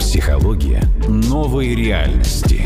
Психология новой реальности.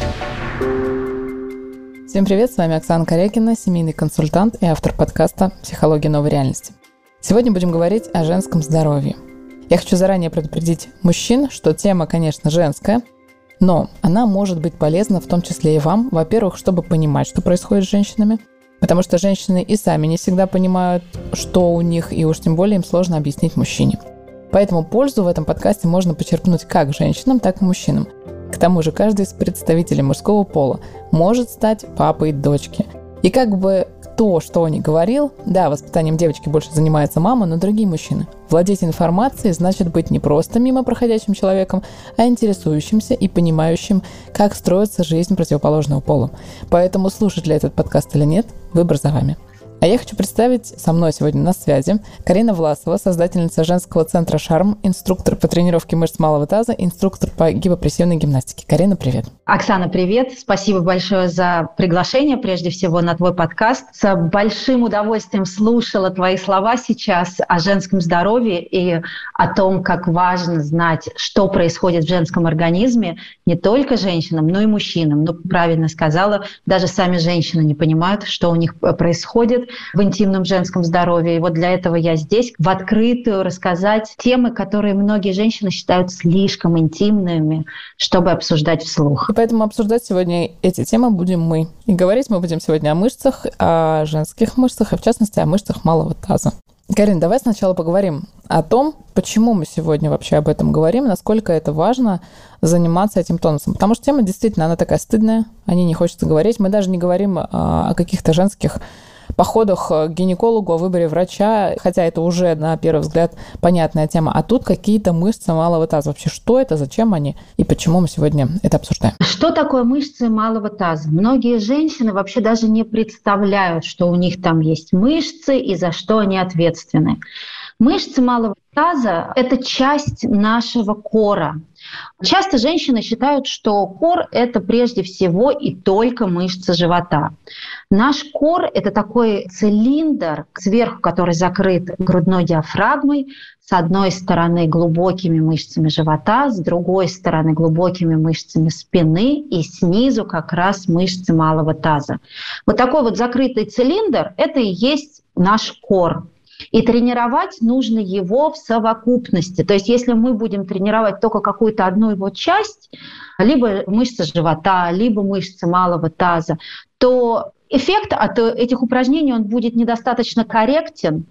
Всем привет, с вами Оксана Корякина, семейный консультант и автор подкаста «Психология новой реальности». Сегодня будем говорить о женском здоровье. Я хочу заранее предупредить мужчин, что тема, конечно, женская, но она может быть полезна в том числе и вам, во-первых, чтобы понимать, что происходит с женщинами, потому что женщины и сами не всегда понимают, что у них, и уж тем более им сложно объяснить мужчине. Поэтому пользу в этом подкасте можно почерпнуть как женщинам, так и мужчинам. К тому же каждый из представителей мужского пола может стать папой дочки. И как бы кто что ни говорил, да, воспитанием девочки больше занимается мама, но другие мужчины. Владеть информацией значит быть не просто мимо проходящим человеком, а интересующимся и понимающим, как строится жизнь противоположного пола. Поэтому слушать ли этот подкаст или нет, выбор за вами. А я хочу представить со мной сегодня на связи Карина Власова, создательница женского центра «Шарм», инструктор по тренировке мышц малого таза, инструктор по гипопрессивной гимнастике. Карина, привет. Оксана, привет. Спасибо большое за приглашение, прежде всего, на твой подкаст. С большим удовольствием слушала твои слова сейчас о женском здоровье и о том, как важно знать, что происходит в женском организме не только женщинам, но и мужчинам. Ну, правильно сказала, даже сами женщины не понимают, что у них происходит в интимном женском здоровье. И вот для этого я здесь, в открытую, рассказать темы, которые многие женщины считают слишком интимными, чтобы обсуждать вслух. И поэтому обсуждать сегодня эти темы будем мы. И говорить мы будем сегодня о мышцах, о женских мышцах, и в частности о мышцах малого таза. Карин, давай сначала поговорим о том, почему мы сегодня вообще об этом говорим, насколько это важно заниматься этим тонусом. Потому что тема действительно, она такая стыдная, о ней не хочется говорить. Мы даже не говорим о каких-то женских походах к гинекологу, о выборе врача, хотя это уже, на первый взгляд, понятная тема. А тут какие-то мышцы малого таза. Вообще, что это, зачем они и почему мы сегодня это обсуждаем? Что такое мышцы малого таза? Многие женщины вообще даже не представляют, что у них там есть мышцы и за что они ответственны. Мышцы малого таза – это часть нашего кора. Часто женщины считают, что кор – это прежде всего и только мышцы живота. Наш кор – это такой цилиндр, сверху который закрыт грудной диафрагмой, с одной стороны глубокими мышцами живота, с другой стороны глубокими мышцами спины и снизу как раз мышцы малого таза. Вот такой вот закрытый цилиндр – это и есть наш кор. И тренировать нужно его в совокупности. То есть если мы будем тренировать только какую-то одну его часть, либо мышцы живота, либо мышцы малого таза, то эффект от этих упражнений он будет недостаточно корректен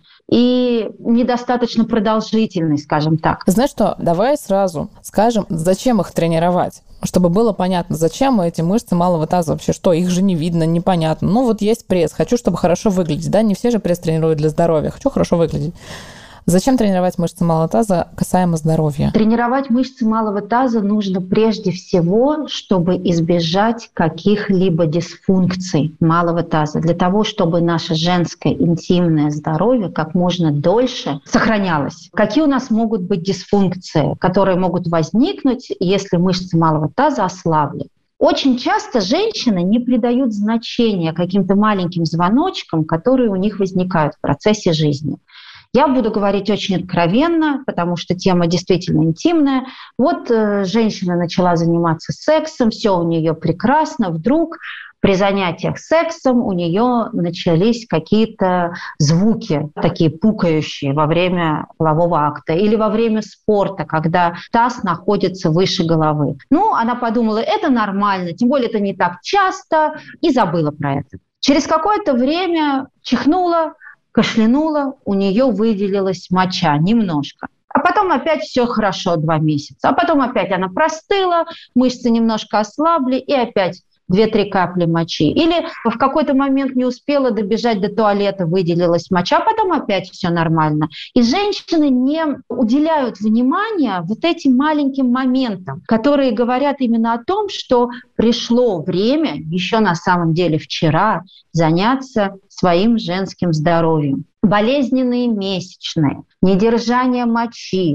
и недостаточно продолжительный, скажем так. Знаешь что, давай сразу скажем, зачем их тренировать, чтобы было понятно, зачем эти мышцы малого таза вообще, что их же не видно, непонятно. Ну вот есть пресс, хочу, чтобы хорошо выглядеть, да, не все же пресс тренируют для здоровья, хочу хорошо выглядеть. Зачем тренировать мышцы малого таза касаемо здоровья? Тренировать мышцы малого таза нужно прежде всего, чтобы избежать каких-либо дисфункций малого таза, для того, чтобы наше женское интимное здоровье как можно дольше сохранялось. Какие у нас могут быть дисфункции, которые могут возникнуть, если мышцы малого таза ослабли? Очень часто женщины не придают значения каким-то маленьким звоночкам, которые у них возникают в процессе жизни. Я буду говорить очень откровенно, потому что тема действительно интимная. Вот женщина начала заниматься сексом, все у нее прекрасно, вдруг при занятиях сексом у нее начались какие-то звуки, такие пукающие во время полового акта или во время спорта, когда таз находится выше головы. Ну, она подумала, это нормально, тем более это не так часто, и забыла про это. Через какое-то время чихнула, кашлянула, у нее выделилась моча немножко. А потом опять все хорошо 2 месяца. А потом опять она простыла, мышцы немножко ослабли, и опять 2-3 капли мочи. Или в какой-то момент не успела добежать до туалета, выделилась моча, а потом опять все нормально. И женщины не уделяют внимания вот этим маленьким моментам, которые говорят именно о том, что пришло время, еще на самом деле вчера, заняться своим женским здоровьем. Болезненные месячные, недержание мочи,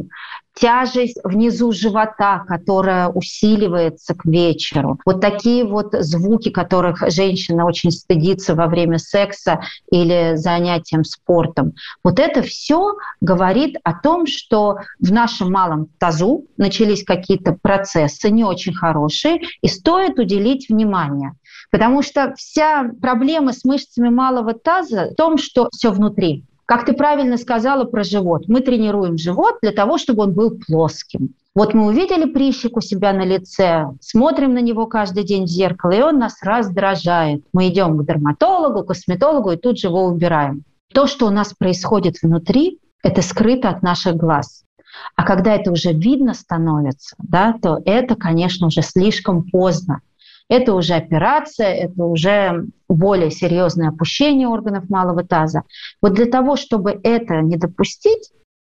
тяжесть внизу живота, которая усиливается к вечеру. Вот такие вот звуки, которых женщина очень стыдится во время секса или занятием спортом. Вот это все говорит о том, что в нашем малом тазу начались какие-то процессы не очень хорошие, и стоит уделить внимание. Потому что вся проблема с мышцами малого таза в том, что все внутри. Как ты правильно сказала про живот, мы тренируем живот для того, чтобы он был плоским. Вот мы увидели прыщик у себя на лице, смотрим на него каждый день в зеркало, и он нас раздражает. Мы идем к дерматологу, косметологу и тут же его убираем. То, что у нас происходит внутри, это скрыто от наших глаз. А когда это уже видно становится, да, то это, конечно, уже слишком поздно. Это уже операция, это уже более серьезное опущение органов малого таза. Вот для того, чтобы это не допустить,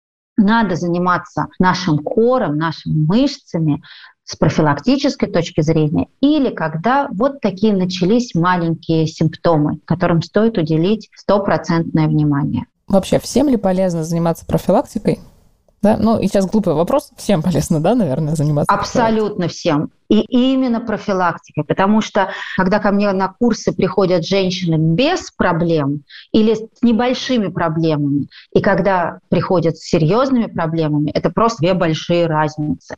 надо заниматься нашим кором, нашими мышцами с профилактической точки зрения, или когда вот такие начались маленькие симптомы, которым стоит уделить 100% внимание. Вообще, всем ли полезно заниматься профилактикой? Да? Ну, и сейчас глупый вопрос. Всем полезно, да, наверное, заниматься? Абсолютно всем. И именно профилактикой. Потому что, когда ко мне на курсы приходят женщины без проблем или с небольшими проблемами, и когда приходят с серьезными проблемами, это просто две большие разницы.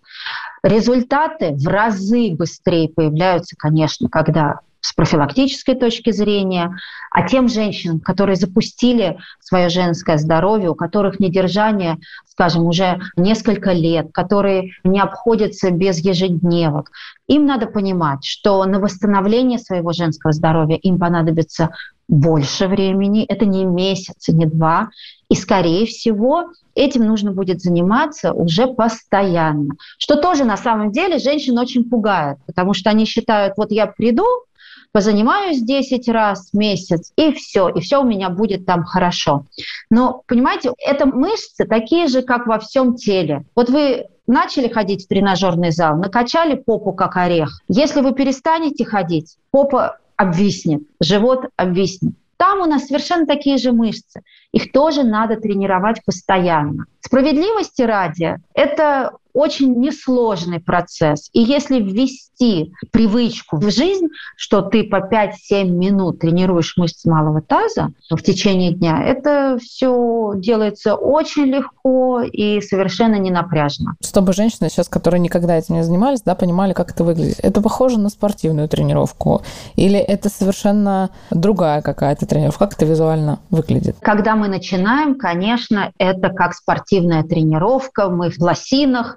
Результаты в разы быстрее появляются, конечно, когда с профилактической точки зрения, а тем женщинам, которые запустили свое женское здоровье, у которых недержание, скажем, уже несколько лет, которые не обходятся без ежедневок, им надо понимать, что на восстановление своего женского здоровья им понадобится больше времени, это не месяц, не два, и, скорее всего, этим нужно будет заниматься уже постоянно, что тоже на самом деле женщин очень пугает, потому что они считают, вот я приду, позанимаюсь 10 раз в месяц, и все у меня будет там хорошо. Но, понимаете, это мышцы такие же, как во всем теле. Вот вы начали ходить в тренажерный зал, накачали попу как орех. Если вы перестанете ходить, попа обвиснет, живот обвиснет. Там у нас совершенно такие же мышцы. Их тоже надо тренировать постоянно. Справедливости ради, это очень несложный процесс. И если ввести привычку в жизнь, что ты по 5-7 минут тренируешь мышцы малого таза в течение дня, это все делается очень легко и совершенно не напряжно. Чтобы женщины сейчас, которые никогда этим не занимались, да, понимали, как это выглядит. Это похоже на спортивную тренировку? Или это совершенно другая какая-то тренировка? Как это визуально выглядит? Когда мы начинаем, конечно, это как спортивная тренировка. Мы в лосинах,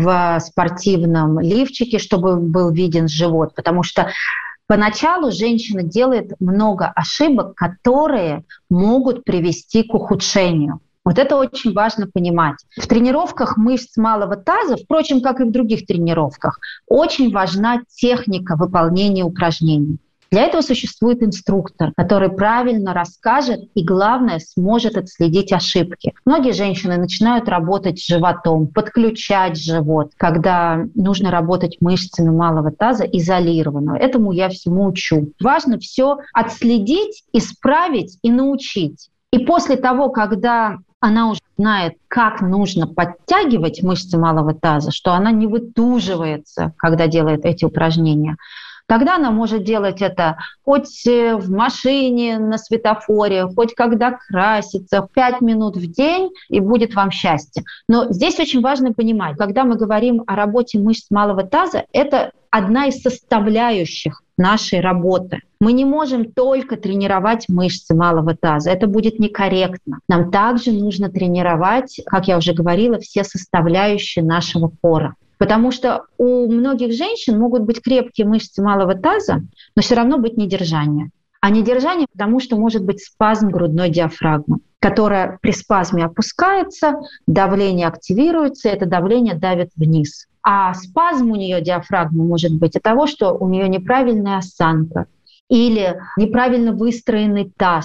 в спортивном лифчике, чтобы был виден живот. Потому что поначалу женщина делает много ошибок, которые могут привести к ухудшению. Вот это очень важно понимать. В тренировках мышц малого таза, впрочем, как и в других тренировках, очень важна техника выполнения упражнений. Для этого существует инструктор, который правильно расскажет и, главное, сможет отследить ошибки. Многие женщины начинают работать с животом, подключать живот, когда нужно работать мышцами малого таза изолированно. Этому я всему учу. Важно все отследить, исправить и научить. И после того, когда она уже знает, как нужно подтягивать мышцы малого таза, что она не вытуживается, когда делает эти упражнения, тогда она может делать это хоть в машине, на светофоре, хоть когда красится, 5 минут в день, и будет вам счастье. Но здесь очень важно понимать, когда мы говорим о работе мышц малого таза, это одна из составляющих нашей работы. Мы не можем только тренировать мышцы малого таза. Это будет некорректно. Нам также нужно тренировать, как я уже говорила, все составляющие нашего кора. Потому что у многих женщин могут быть крепкие мышцы малого таза, но все равно быть недержание. А недержание потому, что может быть спазм грудной диафрагмы, которая при спазме опускается, давление активируется, и это давление давит вниз. А спазм у нее диафрагмы может быть от того, что у нее неправильная осанка или неправильно выстроенный таз.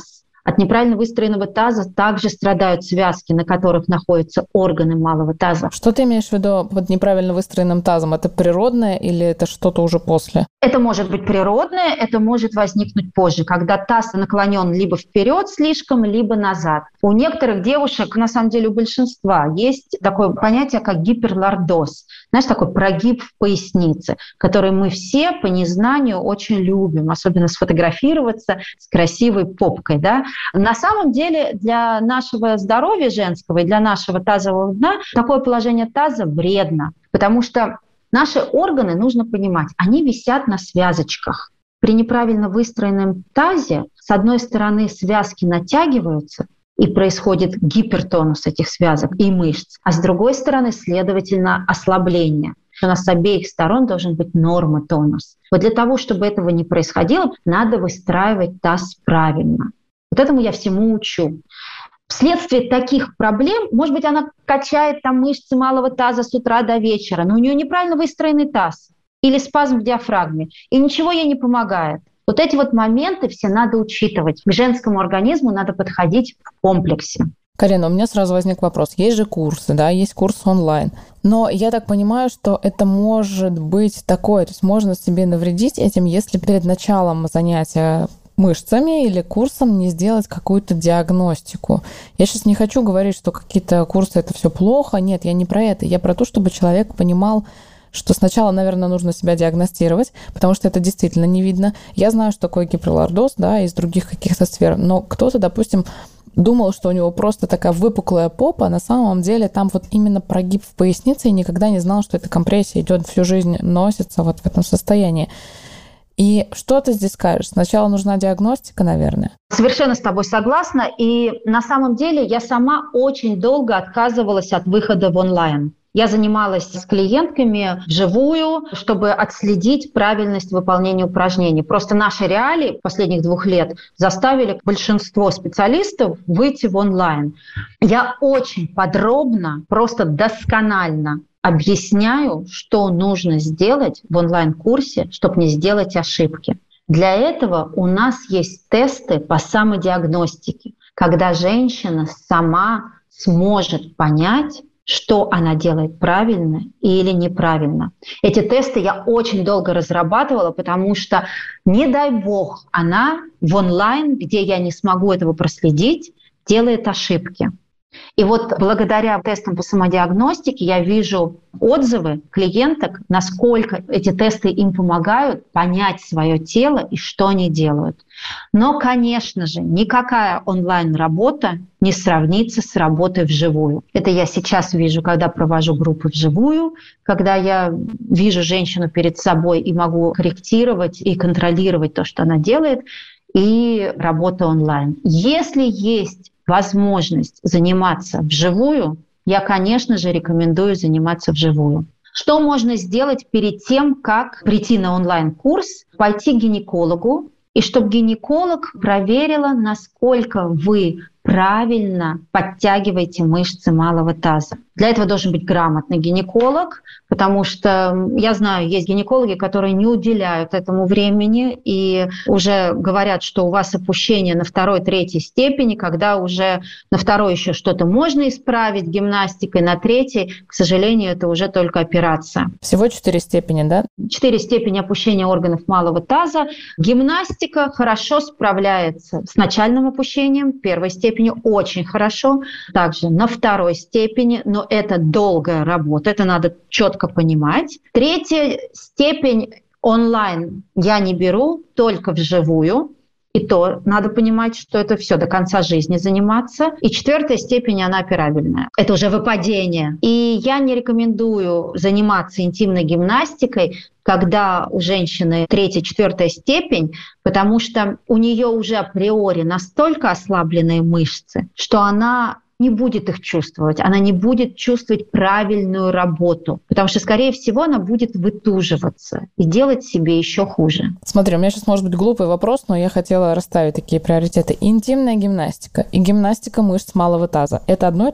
От неправильно выстроенного таза также страдают связки, на которых находятся органы малого таза. Что ты имеешь в виду под неправильно выстроенным тазом? Это природное или это что-то уже после? Это может быть природное, это может возникнуть позже, когда таз наклонен либо вперед слишком, либо назад. У некоторых девушек, на самом деле у большинства, есть такое понятие, как гиперлордоз. Знаешь, такой прогиб в пояснице, который мы все по незнанию очень любим, особенно сфотографироваться с красивой попкой, да? На самом деле для нашего здоровья женского и для нашего тазового дна такое положение таза вредно, потому что наши органы, нужно понимать, они висят на связочках. При неправильно выстроенном тазе, с одной стороны, связки натягиваются, и происходит гипертонус этих связок и мышц, а с другой стороны, следовательно, ослабление. У нас с обеих сторон должен быть нормотонус. Вот для того, чтобы этого не происходило, надо выстраивать таз правильно. Вот этому я всему учу. Вследствие таких проблем, может быть, она качает там мышцы малого таза с утра до вечера, но у нее неправильно выстроенный таз или спазм в диафрагме, и ничего ей не помогает. Вот эти вот моменты все надо учитывать. К женскому организму надо подходить в комплексе. Карина, у меня сразу возник вопрос. Есть же курсы, да, есть курсы онлайн. Но я так понимаю, что это может быть такое, то есть можно себе навредить этим, если перед началом занятия мышцами или курсом не сделать какую-то диагностику. Я сейчас не хочу говорить, что какие-то курсы — это все плохо. Нет, я не про это. Я про то, чтобы человек понимал, что сначала, наверное, нужно себя диагностировать, потому что это действительно не видно. Я знаю, что такое гиперлордоз, да, из других каких-то сфер, но кто-то, допустим, думал, что у него просто такая выпуклая попа, а на самом деле там вот именно прогиб в пояснице, и никогда не знал, что эта компрессия идет всю жизнь, носится вот в этом состоянии. И что ты здесь скажешь? Сначала нужна диагностика, наверное. Совершенно с тобой согласна. И на самом деле я сама очень долго отказывалась от выхода в онлайн. Я занималась с клиентками вживую, чтобы отследить правильность выполнения упражнений. Просто наши реалии последних 2 лет заставили большинство специалистов выйти в онлайн. Я очень подробно, просто досконально объясняю, что нужно сделать в онлайн-курсе, чтобы не сделать ошибки. Для этого у нас есть тесты по самодиагностике, когда женщина сама сможет понять, что она делает правильно или неправильно. Эти тесты я очень долго разрабатывала, потому что, не дай бог, она в онлайн, где я не смогу этого проследить, делает ошибки. И вот благодаря тестам по самодиагностике я вижу отзывы клиенток, насколько эти тесты им помогают понять свое тело и что они делают. Но, конечно же, никакая онлайн-работа не сравнится с работой вживую. Это я сейчас вижу, когда провожу группы вживую, когда я вижу женщину перед собой и могу корректировать и контролировать то, что она делает, и работа онлайн. Если есть возможность заниматься вживую, я, конечно же, рекомендую заниматься вживую. Что можно сделать перед тем, как прийти на онлайн-курс? Пойти к гинекологу, и чтобы гинеколог проверила, насколько вы правильно подтягиваете мышцы малого таза. Для этого должен быть грамотный гинеколог, потому что я знаю, есть гинекологи, которые не уделяют этому времени и уже говорят, что у вас опущение на 2-3 степени, когда уже на 2 еще что-то можно исправить гимнастикой, на 3, к сожалению, это уже только операция. Всего 4 степени, да? 4 степени опущения органов малого таза. Гимнастика хорошо справляется с начальным опущением, 1 степени очень хорошо, также на 2 степени, но это долгая работа, это надо четко понимать. 3 степень онлайн я не беру, только вживую. И то надо понимать, что это все до конца жизни заниматься. И 4 степень, она операбельная. Это уже выпадение. И я не рекомендую заниматься интимной гимнастикой, когда у женщины 3-4 степень, потому что у нее уже априори настолько ослабленные мышцы, что она не будет их чувствовать, она не будет чувствовать правильную работу, потому что, скорее всего, она будет вытуживаться и делать себе еще хуже. Смотри, у меня сейчас может быть глупый вопрос, но я хотела расставить такие приоритеты. Интимная гимнастика и гимнастика мышц малого таза – это одно и то же?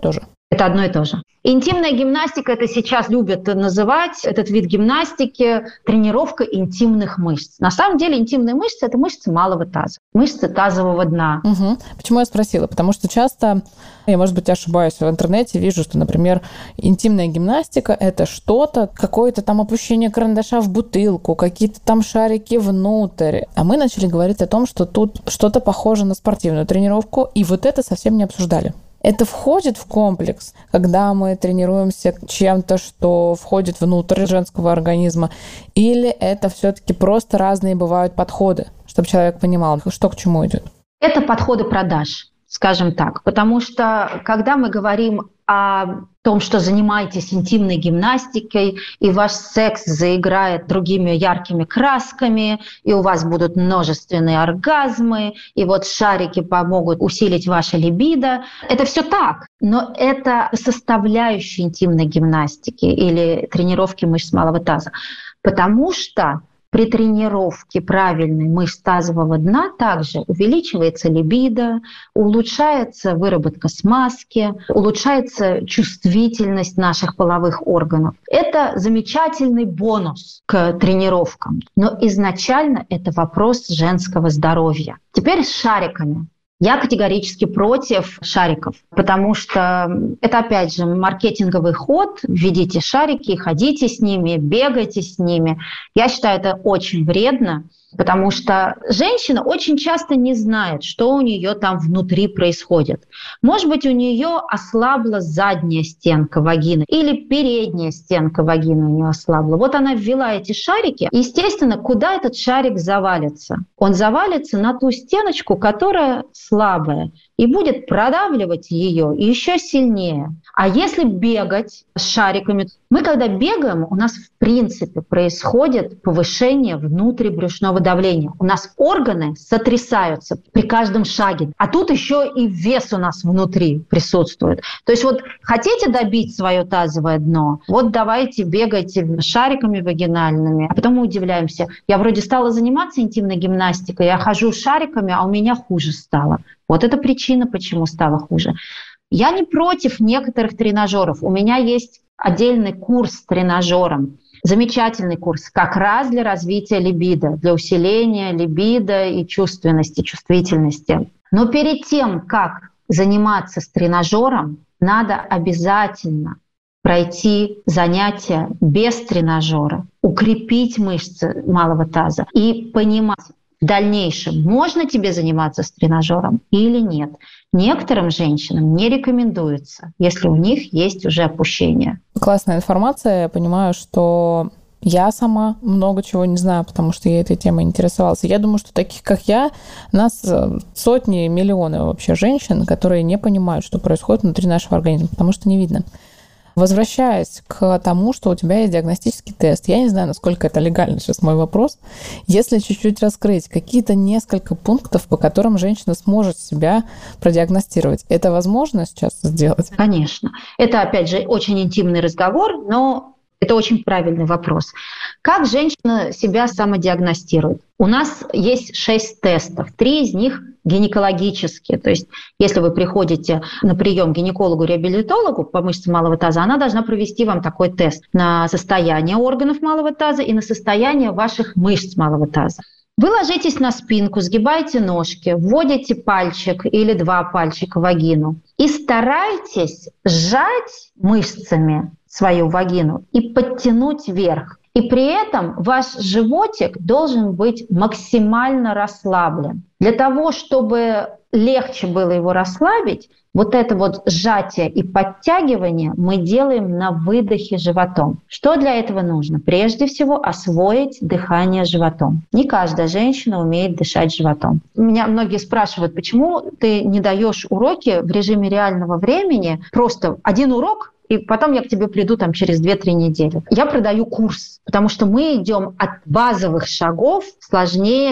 Это одно и то же. Интимная гимнастика, это сейчас любят называть этот вид гимнастики тренировка интимных мышц. На самом деле интимные мышцы – это мышцы малого таза, мышцы тазового дна. Угу. Почему я спросила? Потому что часто, я, может быть, ошибаюсь, в интернете вижу, что, например, интимная гимнастика – это что-то, какое-то там опущение карандаша в бутылку, какие-то там шарики внутрь. А мы начали говорить о том, что тут что-то похоже на спортивную тренировку, и вот это совсем не обсуждали. Это входит в комплекс, когда мы тренируемся чем-то, что входит внутрь женского организма, или это все-таки просто разные бывают подходы, чтобы человек понимал, что к чему идет? Это подходы продаж, скажем так, потому что когда мы говорим о том, что занимаетесь интимной гимнастикой, и ваш секс заиграет другими яркими красками, и у вас будут множественные оргазмы, и вот шарики помогут усилить ваше либидо. Это все так, но это составляющая интимной гимнастики или тренировки мышц малого таза. Потому что при тренировке правильной мышц тазового дна также увеличивается либидо, улучшается выработка смазки, улучшается чувствительность наших половых органов. Это замечательный бонус к тренировкам, но изначально это вопрос женского здоровья. Теперь с шариками. Я категорически против шариков, потому что это, опять же, маркетинговый ход. Введите шарики, ходите с ними, бегайте с ними. Я считаю, это очень вредно, потому что женщина очень часто не знает, что у нее там внутри происходит. Может быть, у нее ослабла задняя стенка вагины или передняя стенка вагины у нее ослабла. Вот она ввела эти шарики. Естественно, куда этот шарик завалится? Он завалится на ту стеночку, которая слабая, и будет продавливать ее еще сильнее. А если бегать с шариками, мы когда бегаем, у нас в принципе происходит повышение внутрибрюшного давления. У нас органы сотрясаются при каждом шаге. А тут еще и вес у нас внутри присутствует. То есть вот хотите добить свое тазовое дно, вот давайте бегайте шариками вагинальными. А потом мы удивляемся. Я вроде стала заниматься интимной гимнастикой, я хожу с шариками, а у меня хуже стало. Вот это причина, почему стало хуже. Я не против некоторых тренажеров. У меня есть отдельный курс с тренажером. Замечательный курс как раз для развития либидо, для усиления либидо и чувственности, чувствительности. Но перед тем, как заниматься с тренажером, надо обязательно пройти занятия без тренажера, укрепить мышцы малого таза и понимать, в дальнейшем можно тебе заниматься с тренажером или нет. Некоторым женщинам не рекомендуется, если у них есть уже опущение. Классная информация. Я понимаю, что я сама много чего не знаю, потому что я этой темой интересовалась. Я думаю, что таких, как я, нас сотни, миллионы вообще женщин, которые не понимают, что происходит внутри нашего организма, потому что не видно. Возвращаясь к тому, что у тебя есть диагностический тест, я не знаю, насколько это легально сейчас мой вопрос, если чуть-чуть раскрыть какие-то несколько пунктов, по которым женщина сможет себя продиагностировать, это возможно сейчас сделать? Конечно. Это, опять же, очень интимный разговор, но это очень правильный вопрос. Как женщина себя самодиагностирует? У нас есть 6 тестов, 3 из них гинекологические. То есть если вы приходите на прием к гинекологу-реабилитологу по мышцам малого таза, она должна провести вам такой тест на состояние органов малого таза и на состояние ваших мышц малого таза. Вы ложитесь на спинку, сгибаете ножки, вводите пальчик или 2 пальчика в вагину и старайтесь сжать мышцами свою вагину и подтянуть вверх. И при этом ваш животик должен быть максимально расслаблен. Для того, чтобы легче было его расслабить, вот это вот сжатие и подтягивание мы делаем на выдохе животом. Что для этого нужно? Прежде всего освоить дыхание животом. Не каждая женщина умеет дышать животом. Меня многие спрашивают, почему ты не даешь уроки в режиме реального времени, просто один урок, и потом я к тебе приду там через 2-3 недели. Я продаю курс, потому что мы идем от базовых шагов сложнее.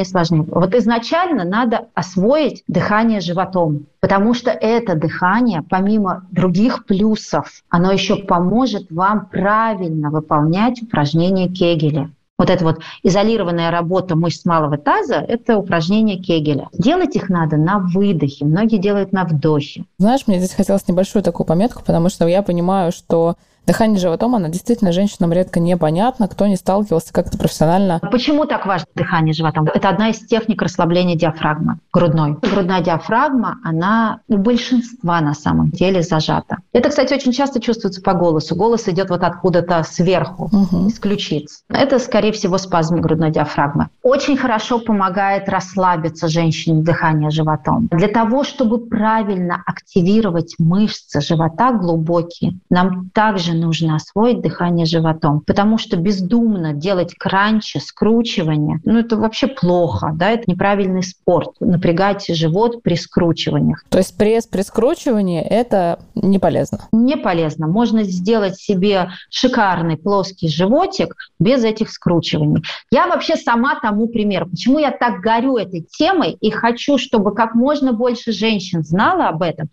Вот изначально надо освоить дыхание животом, потому что это дыхание, помимо других плюсов, оно еще поможет вам правильно выполнять упражнения Кегеля. Вот эта вот изолированная работа мышц малого таза – это упражнения Кегеля. Делать их надо на выдохе. Многие делают на вдохе. Знаешь, мне здесь хотелось небольшую такую пометку, потому что я понимаю, что дыхание животом, оно действительно женщинам редко непонятно, кто не сталкивался как-то профессионально. Почему так важно дыхание животом? Это одна из техник расслабления диафрагмы грудной. Грудная диафрагма, она у большинства на самом деле зажата. Это, кстати, очень часто чувствуется по голосу. Голос идет вот откуда-то сверху, из ключиц. Это, скорее всего, спазм грудной диафрагмы. Очень хорошо помогает расслабиться женщине дыхание животом. Для того, чтобы правильно активировать мышцы живота глубокие, нам также нужно освоить дыхание животом, потому что бездумно делать кранчи, скручивания, это вообще плохо, да, это неправильный спорт. Напрягать живот при скручиваниях. То есть пресс при скручивании – это не полезно? Не полезно. Можно сделать себе шикарный плоский животик без этих скручиваний. Я вообще сама тому пример. Почему я так горю этой темой и хочу, чтобы как можно больше женщин знало об этом.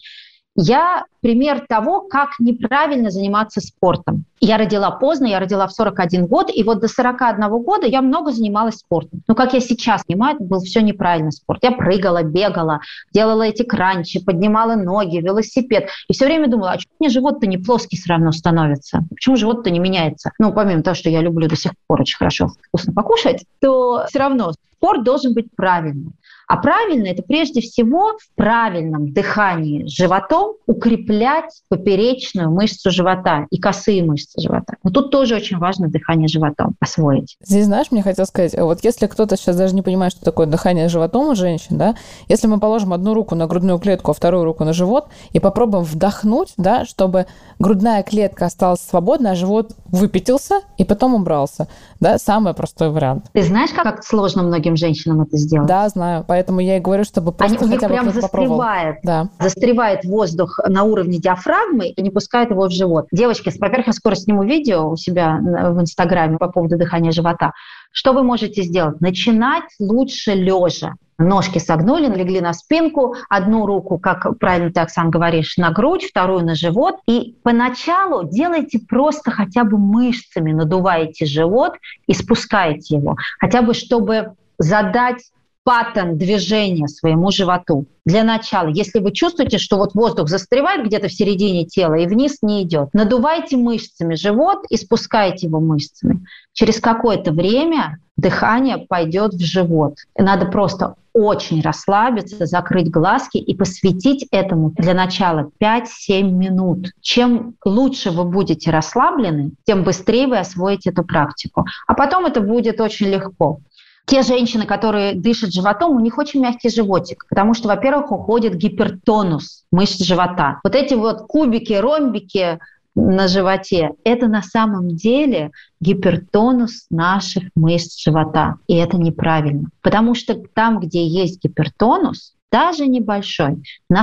Я пример того, как неправильно заниматься спортом. Я родила поздно, я родила в 41 год, и вот до 41 года я много занималась спортом. Но как я сейчас понимаю, это был все неправильный спорт. Я прыгала, бегала, делала эти кранчи, поднимала ноги, велосипед. И все время думала, а почему мне живот-то не плоский все равно становится? Почему живот-то не меняется? Помимо того, что я люблю до сих пор очень хорошо вкусно покушать, то все равно спорт должен быть правильным. А правильно – это прежде всего в правильном дыхании животом укреплять поперечную мышцу живота и косые мышцы живота. Но тут тоже очень важно дыхание животом освоить. Здесь, знаешь, мне хотелось сказать, вот если кто-то сейчас даже не понимает, что такое дыхание животом у женщин, да, если мы положим одну руку на грудную клетку, а вторую руку на живот и попробуем вдохнуть, да, чтобы грудная клетка осталась свободной, а живот выпятился и потом убрался. Да, самый простой вариант. Ты знаешь, как сложно многим женщинам это сделать? Да, знаю. Поэтому я и говорю, чтобы просто хотя бы кто-то попробовал. Застревает воздух на уровне диафрагмы и не пускает его в живот. Девочки, во-первых, я скоро сниму видео у себя в Инстаграме по поводу дыхания живота. Что вы можете сделать? Начинать лучше лежа. Ножки согнули, легли на спинку, одну руку, как правильно ты, Оксан, говоришь, на грудь, вторую на живот. И поначалу делайте просто хотя бы мышцами, надуваете живот и спускаете его. Хотя бы, чтобы задать паттерн движения своему животу. Для начала, если вы чувствуете, что вот воздух застревает где-то в середине тела и вниз не идет, надувайте мышцами живот и спускайте его мышцами. Через какое-то время дыхание пойдет в живот. Надо просто очень расслабиться, закрыть глазки и посвятить этому для начала 5-7 минут. Чем лучше вы будете расслаблены, тем быстрее вы освоите эту практику. А потом это будет очень легко. Те женщины, которые дышат животом, у них очень мягкий животик, потому что, во-первых, уходит гипертонус мышц живота. Вот эти вот кубики, ромбики на животе – это на самом деле гипертонус наших мышц живота. И это неправильно, потому что там, где есть гипертонус, даже небольшой, на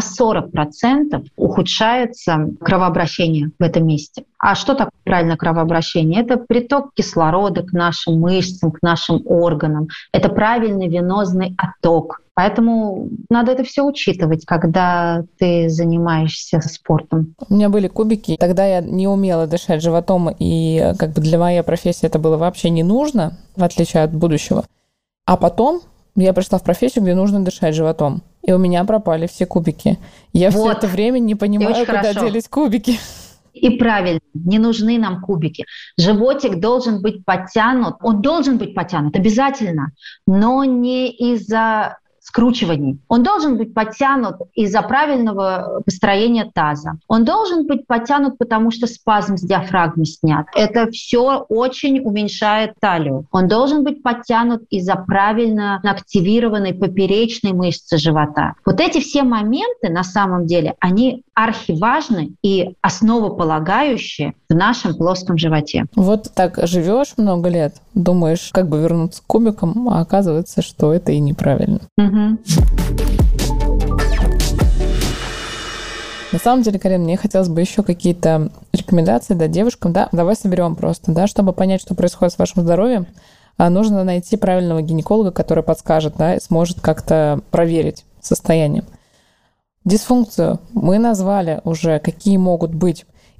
40% ухудшается кровообращение в этом месте. А что такое правильное кровообращение? Это приток кислорода к нашим мышцам, к нашим органам. Это правильный венозный отток. Поэтому надо это все учитывать, когда ты занимаешься спортом. У меня были кубики, тогда я не умела дышать животом, и для моей профессии это было вообще не нужно, в отличие от будущего. А потом я пришла в профессию, где нужно дышать животом. И у меня пропали все кубики. Я все это время не понимаю, куда делись кубики. И правильно, не нужны нам кубики. Животик должен быть подтянут. Он должен быть подтянут обязательно, но не из-за скручиваний. Он должен быть подтянут из-за правильного построения таза. Он должен быть подтянут, потому что спазм с диафрагмы снят. Это все очень уменьшает талию. Он должен быть подтянут из-за правильно активированной поперечной мышцы живота. Вот эти все моменты, на самом деле, они архиважны и основополагающие в нашем плоском животе. Вот так живешь много лет, думаешь, как бы вернуться к кубикам, а оказывается, что это и неправильно. Угу. На самом деле, Карин, мне хотелось бы еще какие-то рекомендации дать девушкам. Да, давай соберем просто, да, чтобы понять, что происходит с вашим здоровьем, нужно найти правильного гинеколога, который подскажет, да, и сможет как-то проверить состояние. Дисфункцию мы назвали уже, какие могут быть.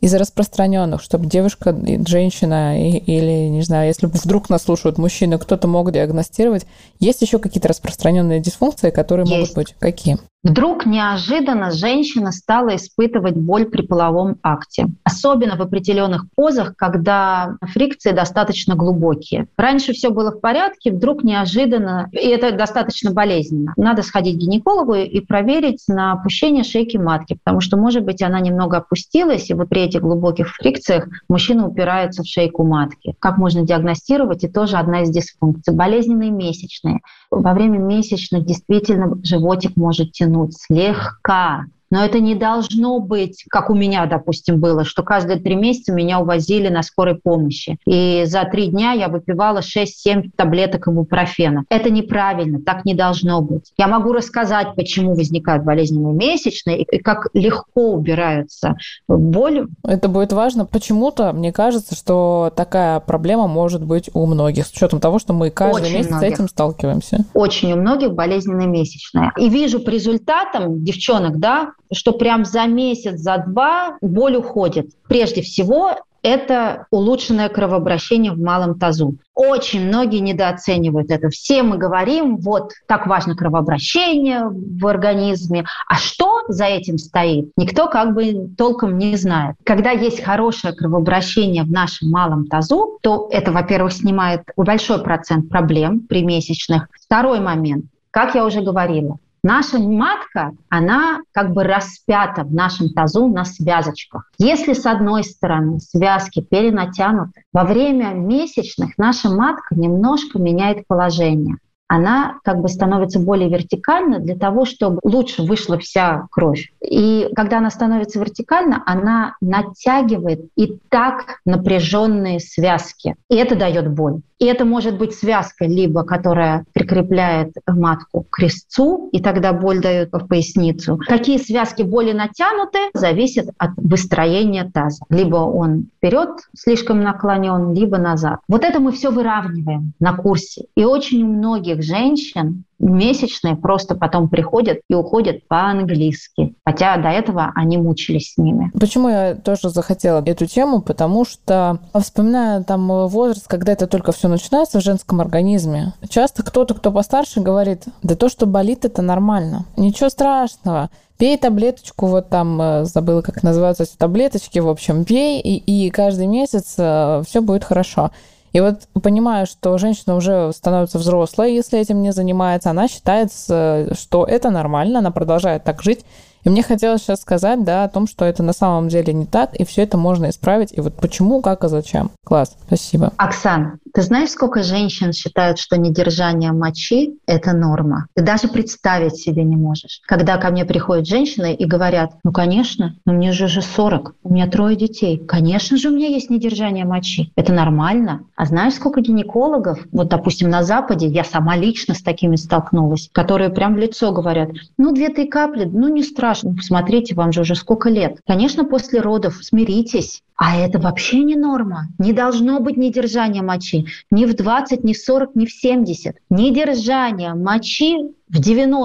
из распространенных, чтобы девушка, женщина или, не знаю, если вдруг нас слушают мужчины, кто-то мог диагностировать, есть еще какие-то распространенные дисфункции, которые могут быть? Какие? Вдруг неожиданно женщина стала испытывать боль при половом акте. Особенно в определенных позах, когда фрикции достаточно глубокие. Раньше все было в порядке, вдруг неожиданно, и это достаточно болезненно. Надо сходить к гинекологу и проверить на опущение шейки матки, потому что, может быть, она немного опустилась, и вот при этих глубоких фрикциях мужчина упирается в шейку матки. Как можно диагностировать? И тоже одна из дисфункций. Болезненные месячные. Во время месячных действительно животик может тянуть слегка. Но это не должно быть, как у меня, допустим, было, что каждые 3 месяца меня увозили на скорой помощи. И за 3 дня я выпивала 6-7 таблеток ибупрофена. Это неправильно, так не должно быть. Я могу рассказать, почему возникают болезненные месячные и как легко убираются боль. Это будет важно. Почему-то мне кажется, что такая проблема может быть у многих, с учетом того, что мы каждый месяц с этим сталкиваемся. Очень у многих болезненные месячные. И вижу по результатам девчонок, да, что прям за месяц, за 2 боль уходит. Прежде всего, это улучшенное кровообращение в малом тазу. Очень многие недооценивают это. Все мы говорим, вот так важно кровообращение в организме. А что за этим стоит, никто как бы толком не знает. Когда есть хорошее кровообращение в нашем малом тазу, то это, во-первых, снимает большой процент проблем при месячных. Второй момент, как я уже говорила, наша матка, она как бы распята в нашем тазу на связочках. Если с одной стороны связки перенатянуты, во время месячных наша матка немножко меняет положение. Она как бы становится более вертикальна для того, чтобы лучше вышла вся кровь. И когда она становится вертикальна, она натягивает и так напряженные связки. И это дает боль. И это может быть связка, либо которая прикрепляет матку к крестцу, и тогда боль дает в поясницу. Какие связки более натянуты, зависит от выстроения таза. Либо он вперед слишком наклонен, либо назад. Вот это мы все выравниваем на курсе. И очень у многих женщин месячные просто потом приходят и уходят по-английски. Хотя до этого они мучились с ними. Почему я тоже захотела эту тему? Потому что, вспоминая там возраст, когда это только все начинается в женском организме, часто кто-то, кто постарше, говорит, да то, что болит, это нормально. Ничего страшного. Пей таблеточку, вот там, забыла, как называются эти таблеточки, в общем, пей, и каждый месяц все будет хорошо. И вот понимаю, что женщина уже становится взрослой, если этим не занимается, она считает, что это нормально, она продолжает так жить. И мне хотелось сейчас сказать, да, о том, что это на самом деле не так, и все это можно исправить. И вот почему, как и зачем. Класс, спасибо. Оксан, ты знаешь, сколько женщин считают, что недержание мочи – это норма? Ты даже представить себе не можешь. Когда ко мне приходят женщины и говорят, ну, конечно, но мне же уже 40, у меня 3 детей. Конечно же, у меня есть недержание мочи. Это нормально. А знаешь, сколько гинекологов, вот, допустим, на Западе, я сама лично с такими столкнулась, которые прям в лицо говорят, ну, 2-3 капли, ну, не страшно. Посмотрите, вам же уже сколько лет. Конечно, после родов смиритесь. А это вообще не норма. Не должно быть недержания мочи. Ни в 20, ни в 40, ни в 70. Недержание мочи в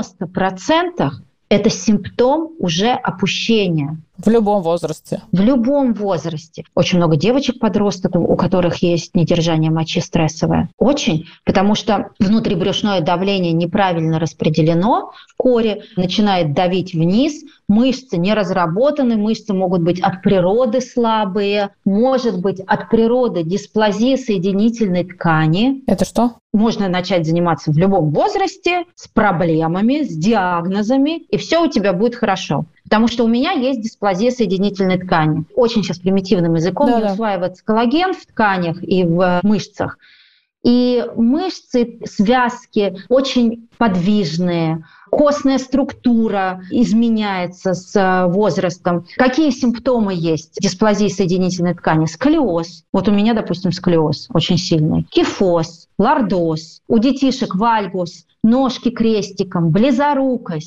90% это симптом уже опущения. В любом возрасте. В любом возрасте. Очень много девочек-подростков, у которых есть недержание мочи стрессовое. Очень. Потому что внутрибрюшное давление неправильно распределено в коре, начинает давить вниз, мышцы не разработаны, мышцы могут быть от природы слабые, может быть от природы дисплазия соединительной ткани. Это что? Можно начать заниматься в любом возрасте с проблемами, с диагнозами, и все у тебя будет хорошо. Потому что у меня есть дисплазия соединительной ткани. Очень сейчас примитивным языком не усваивается коллаген в тканях и в мышцах. И мышцы, связки очень подвижные, костная структура изменяется с возрастом. Какие симптомы есть дисплазии соединительной ткани? Сколиоз. Вот у меня, допустим, сколиоз очень сильный. Кифоз, лордоз. У детишек вальгус, ножки крестиком, близорукость,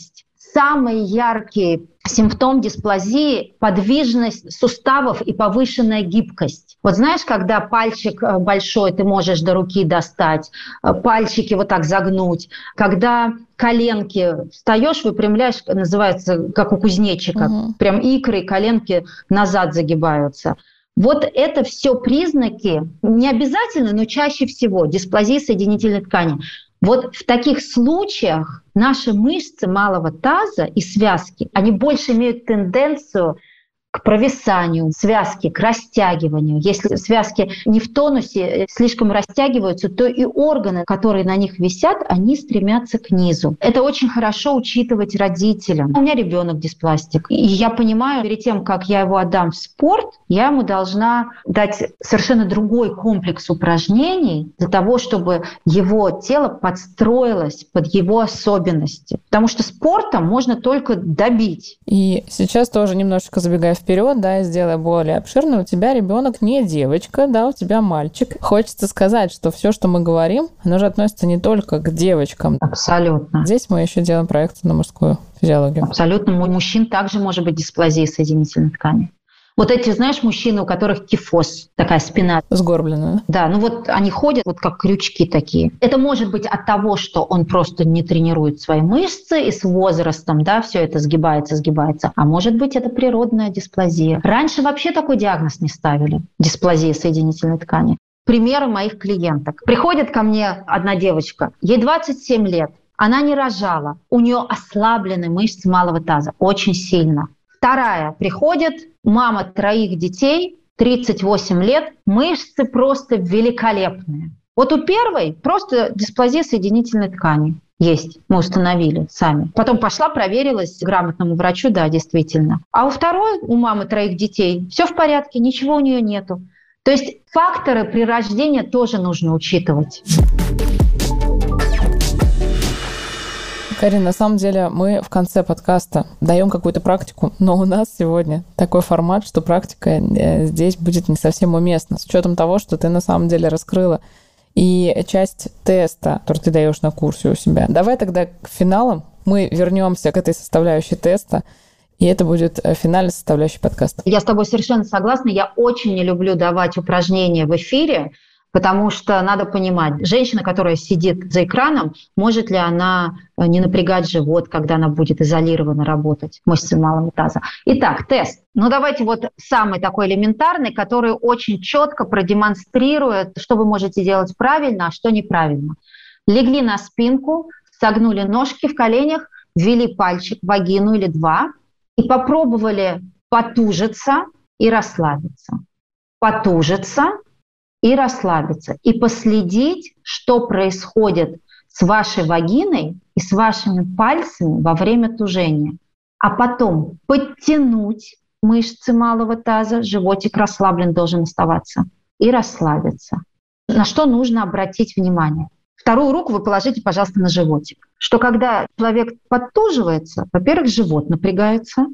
Самый яркий симптом дисплазии – подвижность суставов и повышенная гибкость. Вот знаешь, когда пальчик большой ты можешь до руки достать, пальчики вот так загнуть, когда коленки встаешь, выпрямляешь, называется как у кузнечика, прям икры и коленки назад загибаются. Вот это все признаки, не обязательно, но чаще всего дисплазии соединительной ткани. Вот в таких случаях наши мышцы малого таза и связки, они больше имеют тенденцию к провисанию, связки, к растягиванию. Если связки не в тонусе, слишком растягиваются, то и органы, которые на них висят, они стремятся к низу. Это очень хорошо учитывать родителям. У меня ребенок диспластик, и я понимаю, перед тем, как я его отдам в спорт, я ему должна дать совершенно другой комплекс упражнений для того, чтобы его тело подстроилось под его особенности. Потому что спортом можно только добить. И сейчас тоже немножечко забегая вперед, да, и сделая более обширно, у тебя ребенок не девочка, да, у тебя мальчик. Хочется сказать, что все, что мы говорим, оно же относится не только к девочкам. Абсолютно. Здесь мы еще делаем проекцию на мужскую физиологию. Абсолютно. У мужчин также может быть дисплазия соединительной ткани. Вот эти, знаешь, мужчины, у которых кифоз, такая спина. Сгорбленная. Да, ну вот они ходят вот как крючки такие. Это может быть от того, что он просто не тренирует свои мышцы, и с возрастом, да, все это сгибается. А может быть, это природная дисплазия. Раньше вообще такой диагноз не ставили, дисплазия соединительной ткани. Примеры моих клиенток. Приходит ко мне одна девочка, ей 27 лет, она не рожала, у нее ослаблены мышцы малого таза очень сильно. Вторая приходит, мама 3 детей, 38 лет, мышцы просто великолепные. Вот у первой просто дисплазия соединительной ткани есть, мы установили сами. Потом пошла, проверилась грамотному врачу, да, действительно. А у второй, у мамы 3 детей, все в порядке, ничего у нее нету. То есть факторы при рождении тоже нужно учитывать. Карин, на самом деле мы в конце подкаста даем какую-то практику, но у нас сегодня такой формат, что практика здесь будет не совсем уместна, с учетом того, что ты на самом деле раскрыла и часть теста, который ты даешь на курсе у себя. Давай тогда к финалам мы вернемся к этой составляющей теста, и это будет финальная составляющая подкаста. Я с тобой совершенно согласна. Я очень не люблю давать упражнения в эфире, потому что надо понимать, женщина, которая сидит за экраном, может ли она не напрягать живот, когда она будет изолированно работать, мышцы малого таза. Итак, тест. Ну давайте вот самый такой элементарный, который очень четко продемонстрирует, что вы можете делать правильно, а что неправильно. Легли на спинку, согнули ножки в коленях, ввели пальчик в вагину или 2 и попробовали потужиться и расслабиться. Потужиться и расслабиться, и последить, что происходит с вашей вагиной и с вашими пальцами во время тужения. А потом подтянуть мышцы малого таза, животик расслаблен должен оставаться, и расслабиться. На что нужно обратить внимание? Вторую руку вы положите, пожалуйста, на животик. Что когда человек подтуживается, во-первых, живот напрягается,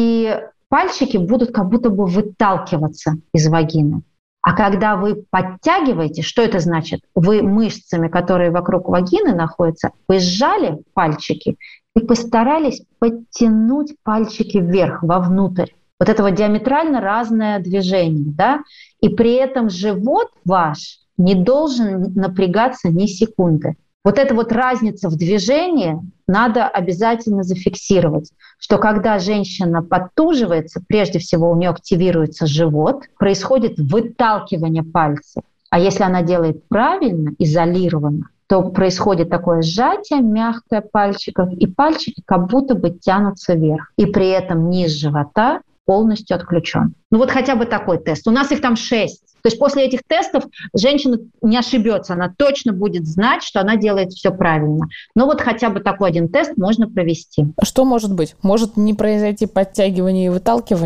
и пальчики будут как будто бы выталкиваться из вагины. А когда вы подтягиваете, что это значит? Вы мышцами, которые вокруг вагины находятся, вы сжали пальчики и постарались подтянуть пальчики вверх, вовнутрь. Вот это вот диаметрально разное движение, да? И при этом живот ваш не должен напрягаться ни секунды. Вот эта вот разница в движении надо обязательно зафиксировать, что когда женщина подтуживается, прежде всего у нее активируется живот, происходит выталкивание пальцев. А если она делает правильно, изолированно, то происходит такое сжатие мягкое пальчиков, и пальчики как будто бы тянутся вверх. И при этом низ живота полностью отключен. Ну вот хотя бы такой тест. У нас их там 6. То есть после этих тестов женщина не ошибется, она точно будет знать, что она делает все правильно. Но вот хотя бы такой один тест можно провести. Что может быть? Может не произойти подтягивание и выталкивание?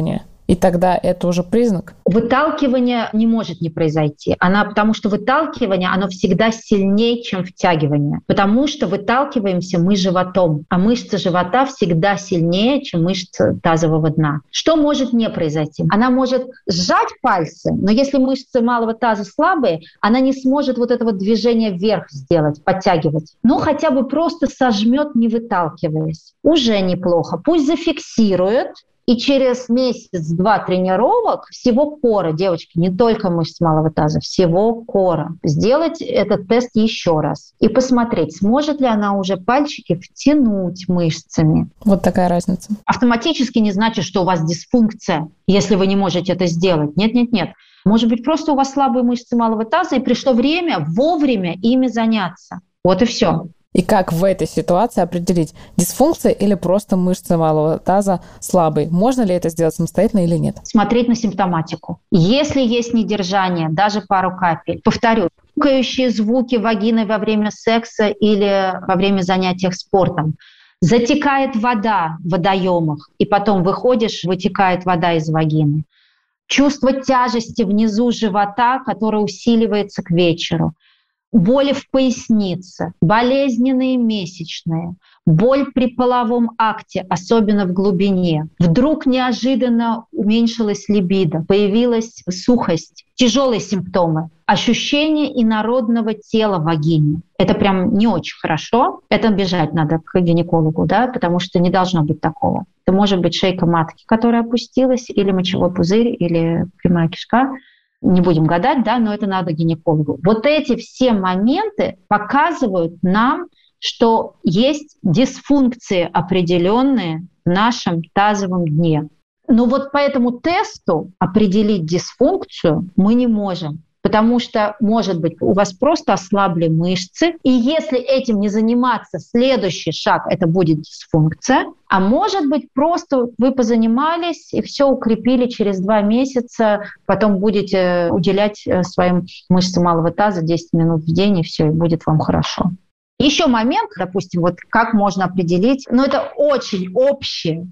И тогда это уже признак? Выталкивание не может не произойти. Потому что выталкивание, оно всегда сильнее, чем втягивание. Потому что выталкиваемся мы животом, а мышцы живота всегда сильнее, чем мышцы тазового дна. Что может не произойти? Она может сжать пальцы, но если мышцы малого таза слабые, она не сможет вот это вот движение вверх сделать, подтягивать. Но хотя бы просто сожмет, не выталкиваясь. Уже неплохо. Пусть зафиксирует. И через месяц-два тренировок всего кора, девочки, не только мышц малого таза, всего кора, сделать этот тест еще раз и посмотреть, сможет ли она уже пальчики втянуть мышцами. Вот такая разница. Автоматически не значит, что у вас дисфункция, если вы не можете это сделать. Нет. Может быть, просто у вас слабые мышцы малого таза, и пришло время вовремя ими заняться. Вот и все. И как в этой ситуации определить, дисфункция или просто мышцы малого таза слабые? Можно ли это сделать самостоятельно или нет? Смотреть на симптоматику. Если есть недержание, даже пару капель, повторю, хрюкающие звуки вагины во время секса или во время занятий спортом, затекает вода в водоемах, и потом выходишь, вытекает вода из вагины. Чувство тяжести внизу живота, которое усиливается к вечеру. Боли в пояснице, болезненные месячные, боль при половом акте, особенно в глубине. Вдруг неожиданно уменьшилась либидо, появилась сухость, тяжелые симптомы, ощущение инородного тела в вагине. Это прям не очень хорошо. Это бежать надо к гинекологу, да, потому что не должно быть такого. Это может быть шейка матки, которая опустилась, или мочевой пузырь, или прямая кишка. Не будем гадать, да, но это надо гинекологу. Вот эти все моменты показывают нам, что есть дисфункции определенные в нашем тазовом дне. Но вот по этому тесту определить дисфункцию мы не можем. Потому что, может быть, у вас просто ослабли мышцы, и если этим не заниматься, следующий шаг — это будет дисфункция. А может быть, просто вы позанимались и все укрепили через 2 месяца, потом будете уделять своим мышцам малого таза 10 минут в день, и все, и будет вам хорошо. Еще момент, допустим, вот как можно определить, но это очень общее,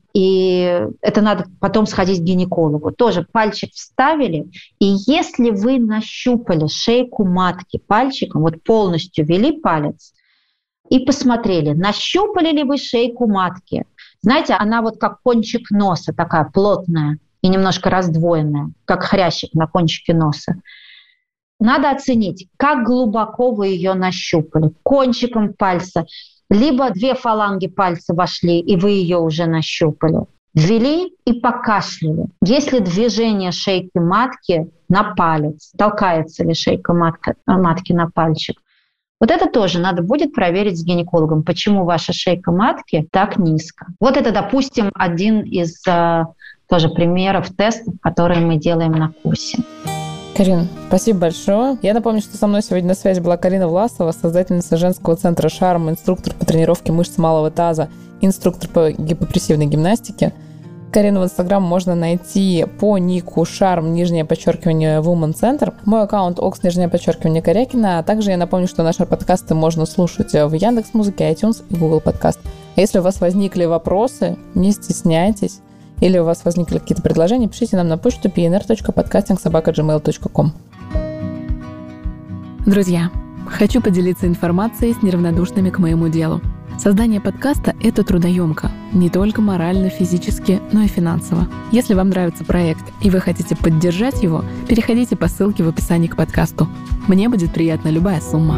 и это надо потом сходить к гинекологу. Тоже пальчик вставили, и если вы нащупали шейку матки пальчиком, вот полностью ввели палец и посмотрели, нащупали ли вы шейку матки. Знаете, она вот как кончик носа, такая плотная и немножко раздвоенная, как хрящик на кончике носа. Надо оценить, как глубоко вы ее нащупали. Кончиком пальца. Либо 2 фаланги пальца вошли, и вы ее уже нащупали. Ввели и покашляли. Есть ли движение шейки матки на палец? Толкается ли шейка матки на пальчик? Вот это тоже надо будет проверить с гинекологом, почему ваша шейка матки так низко. Вот это, допустим, один из тоже примеров тестов, которые мы делаем на курсе. Карин, спасибо большое. Я напомню, что со мной сегодня на связи была Карина Власова, создательница женского центра «Шарм», инструктор по тренировке мышц малого таза, инструктор по гипопрессивной гимнастике. Карину в Инстаграм можно найти по нику «Шарм», _Woman Center. Мой аккаунт _, Корякина. А также я напомню, что наши подкасты можно слушать в Яндекс.Музыке, iTunes и Google Подкаст. А если у вас возникли вопросы, не стесняйтесь. Или у вас возникли какие-то предложения, пишите нам на почту pnr.podcasting@gmail.com. Друзья, хочу поделиться информацией с неравнодушными к моему делу. Создание подкаста – это трудоемко, не только морально, физически, но и финансово. Если вам нравится проект и вы хотите поддержать его, переходите по ссылке в описании к подкасту. Мне будет приятна любая сумма.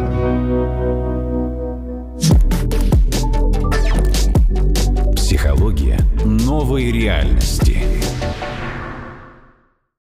Психология новой реальности.